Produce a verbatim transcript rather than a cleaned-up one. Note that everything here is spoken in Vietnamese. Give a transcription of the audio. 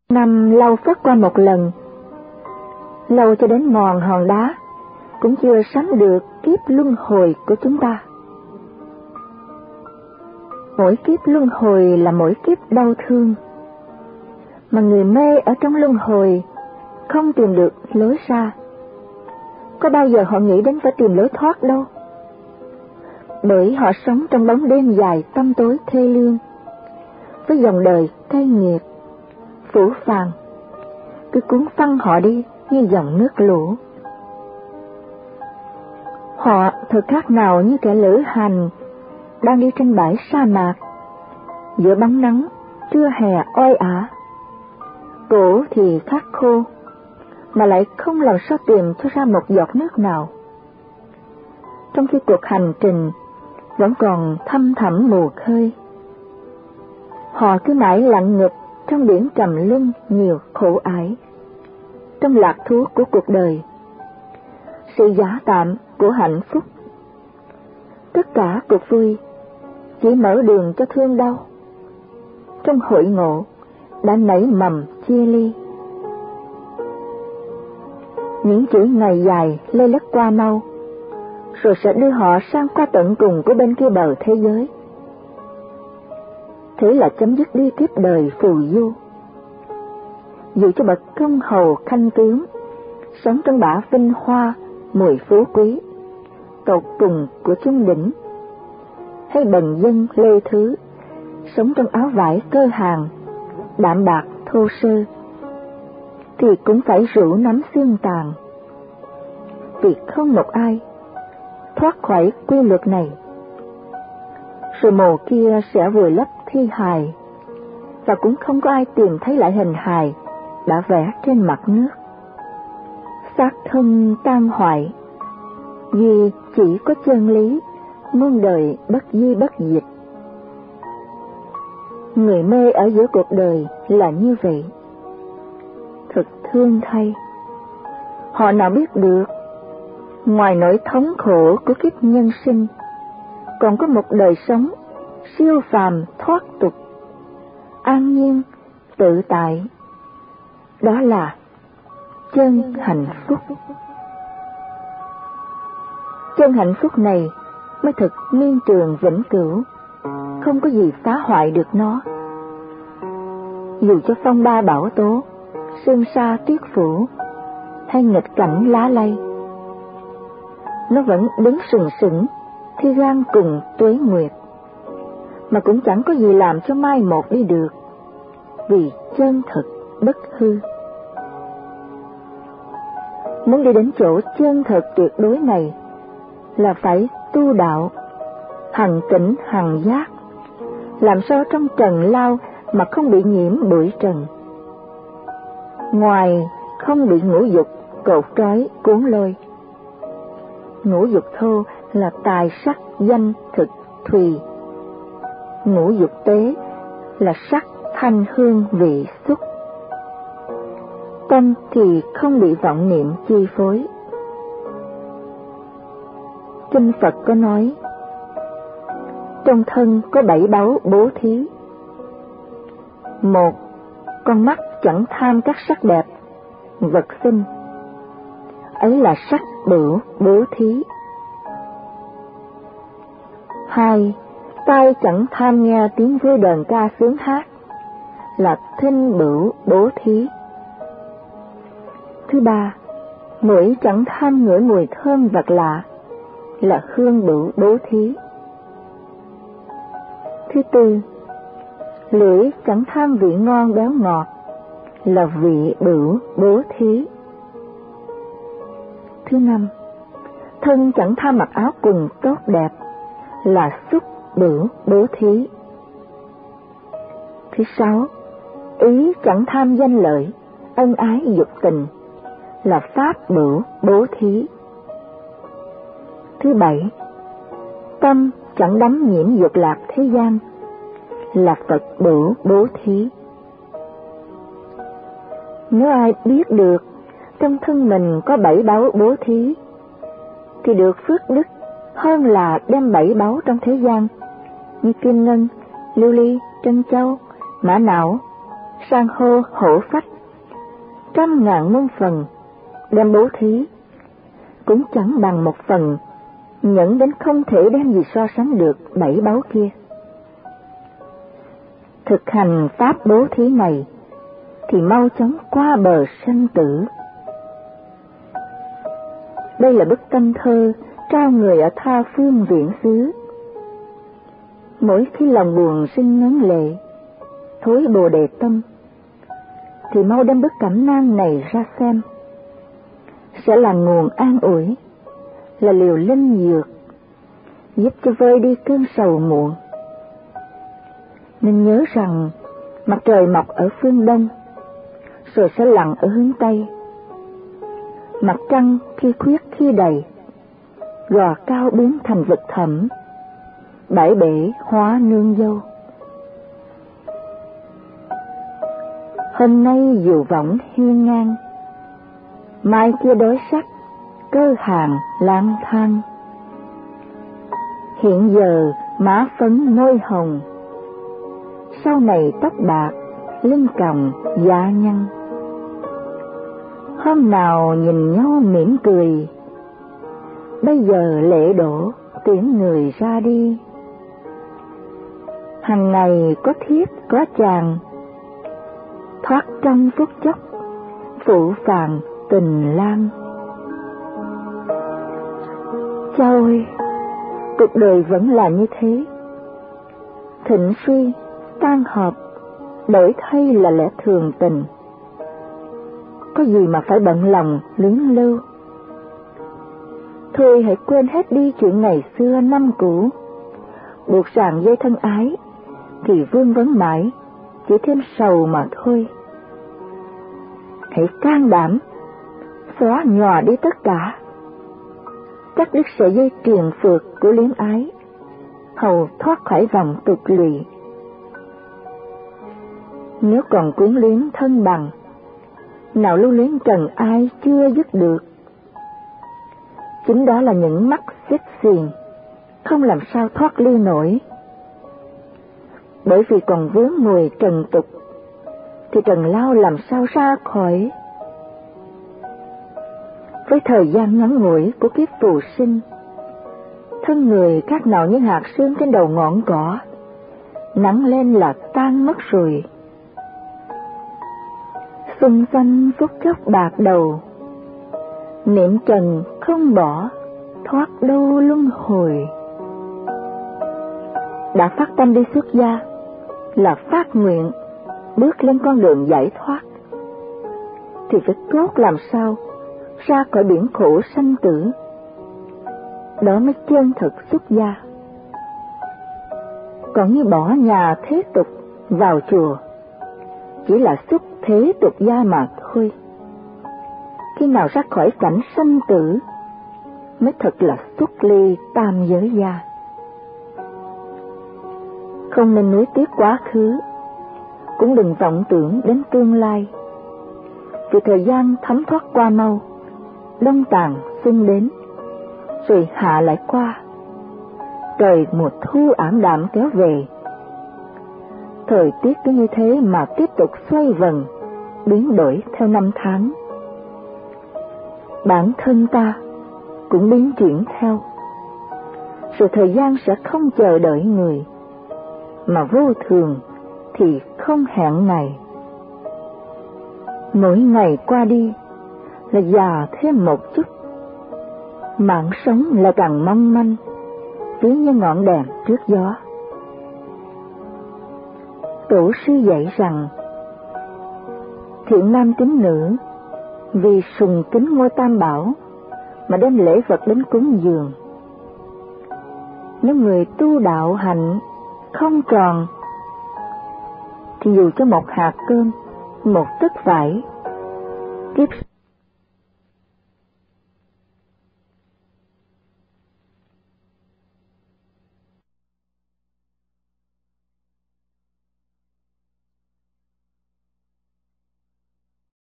Năm lau phất qua một lần, lâu cho đến ngọn hòn đá cũng chưa sánh được kiếp luân hồi của chúng ta. Mỗi kiếp luân hồi là mỗi kiếp đau thương, mà người mê ở trong luân hồi không tìm được lối ra. Có bao giờ họ nghĩ đến phải tìm lối thoát đâu, bởi họ sống trong bóng đêm dài tăm tối thê lương, với dòng đời cay nghiệt, phủ phàng, cứ cuốn phăng họ đi như dòng nước lũ. Họ thật khác nào như kẻ lữ hành đang đi trên bãi sa mạc, giữa bóng nắng trưa hè oi ả. Cổ thì khát khô, mà lại không làm sao tìm cho ra một giọt nước nào. Trong khi cuộc hành trình vẫn còn thăm thẳm mù khơi, họ cứ mãi lặng ngập trong biển trầm luân nhiều khổ ải, trong lạc thú của cuộc đời, sự giả tạm của hạnh phúc. Tất cả cuộc vui chỉ mở đường cho thương đau. Trong hội ngộ đã nảy mầm chia ly. Những chuỗi ngày dài lê lết qua mau, rồi sẽ đưa họ sang qua tận cùng của bên kia bờ thế giới. Thế là chấm dứt đi kiếp đời phù du. Dù cho bậc công hầu khanh tướng sống trong bả vinh hoa mùi phú quý tột cùng của chung đỉnh, hay bần dân lê thứ sống trong áo vải cơ hàng đạm bạc thô sơ, thì cũng phải rủ nắm xương tàn, vì không một ai thoát khỏi quy luật này. Rồi mồ kia sẽ vùi lấp thi hài, và cũng không có ai tìm thấy lại hình hài đã vẽ trên mặt nước. Xác thân tan hoại, vì chỉ có chân lý muôn đời bất di bất diệt. Người mê ở giữa cuộc đời là như vậy. Thật thương thay, họ nào biết được, ngoài nỗi thống khổ của kiếp nhân sinh, còn có một đời sống siêu phàm thoát tục, an nhiên, tự tại. Đó là chân hạnh phúc. Chân hạnh phúc này mới thực miên trường vĩnh cửu, không có gì phá hoại được nó. Dù cho phong ba bão tố, sương sa tuyết phủ, hay nghịch cảnh lá lay, nó vẫn đứng sừng sững thi gan cùng tuế nguyệt, mà cũng chẳng có gì làm cho mai một đi được, vì chân thực bất hư. Muốn đi đến chỗ chân thật tuyệt đối này là phải tu đạo, hằng tỉnh hằng giác, làm sao trong trần lao mà không bị nhiễm bụi trần. Ngoài không bị ngũ dục cột trói cuốn lôi. Ngũ dục thô là tài sắc danh thực thùy, ngũ dục tế là sắc thanh hương vị xúc. Tâm thì không bị vọng niệm chi phối. Kinh Phật có nói, trong thân có bảy báu bố thí. Một, con mắt chẳng tham các sắc đẹp, vật sinh, ấy là sắc bửu bố thí. Hai, tai chẳng tham nghe tiếng vui đờn ca sướng hát, là thinh bửu bố thí. Thứ ba, mũi chẳng tham ngửi mùi thơm vật lạ, là hương bửu bố thí. Thứ tư, lưỡi chẳng tham vị ngon béo ngọt, là vị bửu bố thí. Thứ năm, thân chẳng tham mặc áo quần tốt đẹp, là xúc bửu bố thí. Thứ sáu, ý chẳng tham danh lợi, ân ái dục tình, là pháp bửu bố thí. Thứ bảy, tâm chẳng đắm nhiễm dục lạc thế gian, là Phật bửu bố thí. Nếu ai biết được trong thân mình có bảy báu bố thí, thì được phước đức hơn là đem bảy báu trong thế gian như kim ngân, lưu ly, trân châu, mã não, san hô hổ phách, trăm ngàn muôn phần đem bố thí, cũng chẳng bằng một phần nhẫn đến không thể đem gì so sánh được bảy báu kia. Thực hành pháp bố thí này thì mau chóng qua bờ sinh tử. Đây là bức tâm thơ trao người ở tha phương viễn xứ. Mỗi khi lòng buồn sinh ngấn lệ, thối bồ đề tâm, thì mau đem bức cẩm nang này ra xem, sẽ là nguồn an ủi, là liều linh dược, giúp cho vơi đi cơn sầu muộn. Nên nhớ rằng mặt trời mọc ở phương đông, rồi sẽ lặn ở hướng tây. Mặt trăng khi khuyết khi đầy, gò cao biến thành vực thẳm, bãi bể hóa nương dâu. Hôm nay diều võng hiên ngang, mai kia đói sắc, cơ hàng lang thang. Hiện giờ má phấn môi hồng, sau này tóc bạc, lưng còng da nhăn. Hôm nào nhìn nhau mỉm cười, bây giờ lễ đổ tiễn người ra đi. Hằng ngày có thiếp có chàng, thoát trong phút chốc, phụ phàng tình lang. Chao ơi, cuộc đời vẫn là như thế, thịnh suy, tan hợp, đổi thay là lẽ thường tình. Có gì mà phải bận lòng luyến lưu. Thôi hãy quên hết đi chuyện ngày xưa năm cũ, buộc ràng dây thân ái, thì vương vấn mãi, chỉ thêm sầu mà thôi. Hãy can đảm, xóa nhòa đi tất cả, cắt đứt sợi dây triền phượt của luyến ái, hầu thoát khỏi vòng tục lụy. Nếu còn quyến luyến thân bằng, nào lưu luyến trần ai chưa dứt được. Chính đó là những mắt xích xiềng, không làm sao thoát ly nổi. Bởi vì còn vướng mùi trần tục, thì trần lao làm sao ra khỏi. Với thời gian ngắn ngủi của kiếp phù sinh, thân người khác nào như hạt sương trên đầu ngọn cỏ, nắng lên là tan mất rồi. Xung quanh phút chốc bạc đầu, niệm trần không bỏ, thoát đâu luân hồi. Đã phát tâm đi xuất gia là phát nguyện bước lên con đường giải thoát, thì phải cốt làm sao ra khỏi biển khổ sanh tử. Đó mới chân thực xuất gia. Còn như bỏ nhà thế tục vào chùa, chỉ là xuất thế tục gia mà thôi. Khi nào ra khỏi cảnh sanh tử mới thật là xuất ly tam giới gia. Không nên nuối tiếc quá khứ, cũng đừng vọng tưởng đến tương lai. Vì thời gian thấm thoát qua mau, đông tàn xuân đến, rồi hạ lại qua. Trời mùa thu ảm đạm kéo về. Thời tiết cứ như thế mà tiếp tục xoay vần, biến đổi theo năm tháng. Bản thân ta cũng biến chuyển theo. Rồi thời gian sẽ không chờ đợi người, mà vô thường thì không hẹn ngày. Mỗi ngày qua đi là già thêm một chút, mạng sống là càng mong manh, ví như ngọn đèn trước gió. Tổ sư dạy rằng, thiện nam tín nữ vì sùng kính ngôi Tam Bảo mà đem lễ vật đến cúng dường. Nếu người tu đạo hạnh không tròn, thì dù cho một hạt cơm, một tấc vải, kiếp